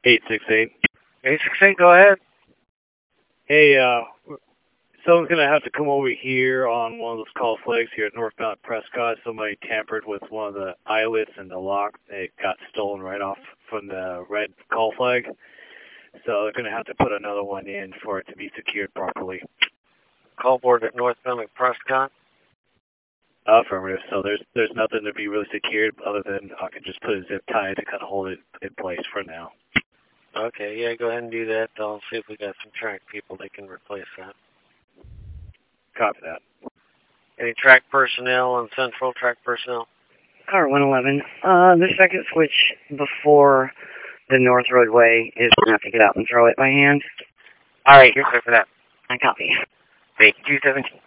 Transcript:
868. 868, go ahead. Hey, someone's going to have to come over here on one of those call flags here at northbound Prescott. Somebody tampered with one of the eyelets and the lock. It got stolen right off from the red call flag. So they're going to have to put another one in for it to be secured properly. Call board at northbound at Prescott. Affirmative. So there's nothing to be really secured other than I can just put a zip tie to kind of hold it in place for now. Okay, yeah, go ahead and do that. I'll see if we got some track people that can replace that. Copy that. Any track personnel and central track personnel? Car 111. The second switch before the North Roadway is going to have to get out and throw it by hand. All right, you're clear for that. I copy. Make 217.